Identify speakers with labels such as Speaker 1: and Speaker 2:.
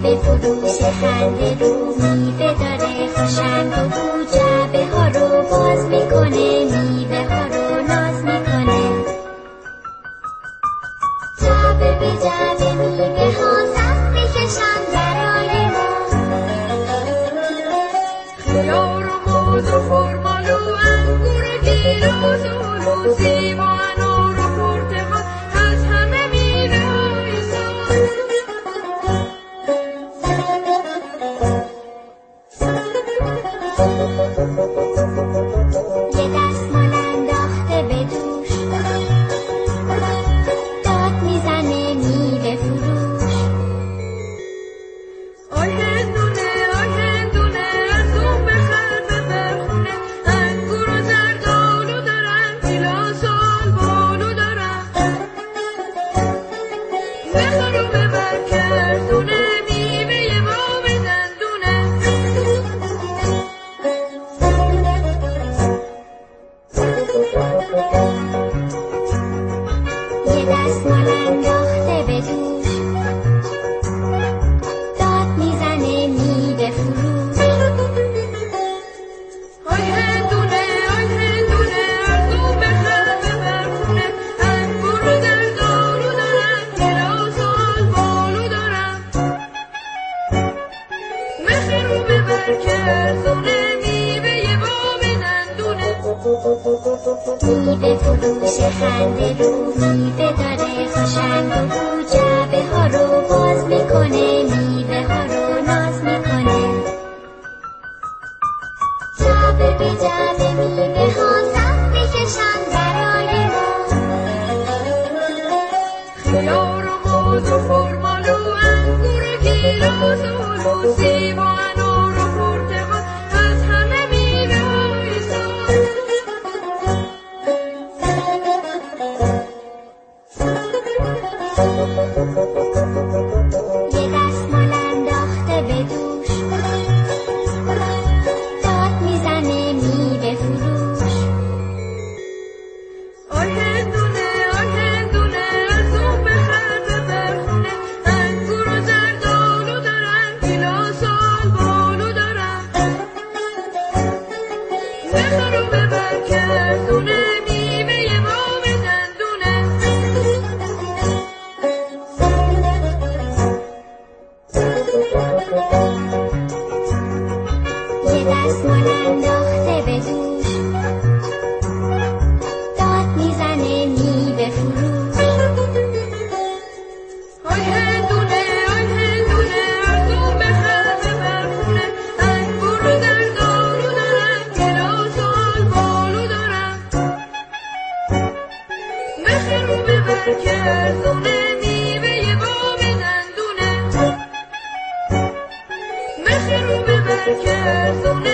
Speaker 1: به فروش خنده رو، میوه داره خوشنگ و بو، جعبه ها رو باز میکنه، میوه ها رو ناز میکنه. جعبه به جعبه میوه ها صف میکشن برای ما، خیار و موز و خرمال و انگور و گیلاس و هلو، سیب و انار و پرتقال، از همه میوه های سال. یه دستمال انداخته به دوش، داد میزنه میوه فروش. آی هندونه آی هندونه، از اون بخر ببر خونه، انگور و زردالو دارن، گیلاس و آلبالو دارن. بخر و ببر که ارزونه، میوه ما به دندونه. یه دستمال انداخته به دوش، داد میزنه میوه فروش. آی هندونه آی هندونه، از اون بخر ببر خونه، انگور و زردالو دارن، گیلاس و آلبالو دارن. بخر و ببر که ارزونه، میوه ما به دندونه. میوه فروش خنده رو، میوه داره خوشنگ و بو، جعبه ها رو باز میکنه، میوه ها رو ناز میکنه. جعبه به جعبه میوه ها صف میکشن برای ما، خیار و موز و خرمال و انگور و گیلاس و هلو، سیب و انار و پرتقال، از همه میوه های سال. یه دستمال انداخته به دوش، داد میزنه میوه فروش. آی هندونه آی هندونه، از اون بخر ببر خونه، انگور و زردالو دارن، گیلاس و آلبالو دارن. بخر و ببر که ارزونه، میوه ما به دندونه. یه دستمال انداخته به دوش، داد میزنه میوه فروش. آی هندونه آی هندونه، از اون بخر ببر خونه، انگور و زردالو دارن، گیلاس و آلبالو دارن. بخر و ببر که ارزونه، میوه ما به دندونه. بخر و ببر که ارزونه.